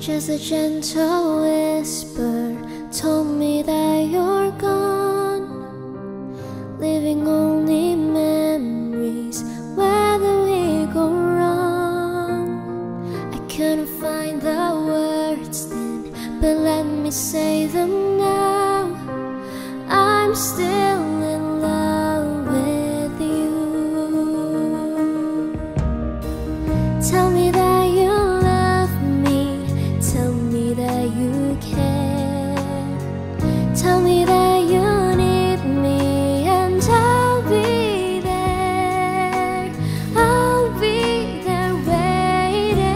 Just a gentle whisper told me that you're gone, leaving only memories. Where did we go wrong? I couldn't find the words then, but let me say them now. I'm still in love with you. Tell me that you love me, tell me that you care. Tell me that you need me, and I'll be there. I'll be there waiting.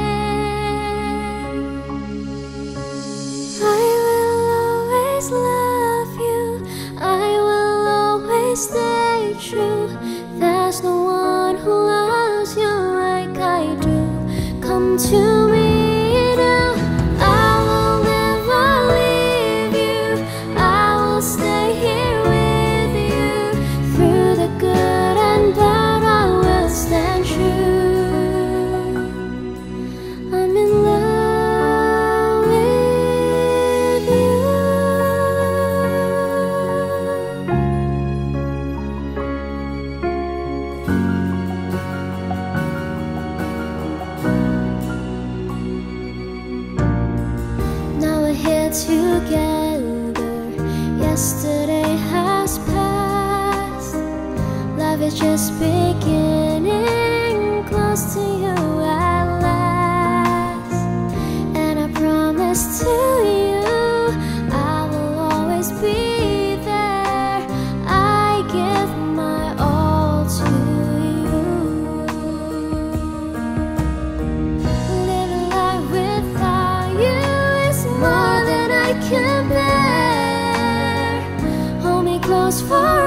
I will always love you, I will always stay true. There's no one who loves you like I do. Come to me now, I will never leave you. I will stay here with you. Through the good and bad, I will stand true. I'm in love with you. Now we're here together. Yesterday has passed. Life is just beginning. Close to you at last. And I promise to you, I will always be there. I give my all to you. Living life without you is more than I can bear. Hold me close for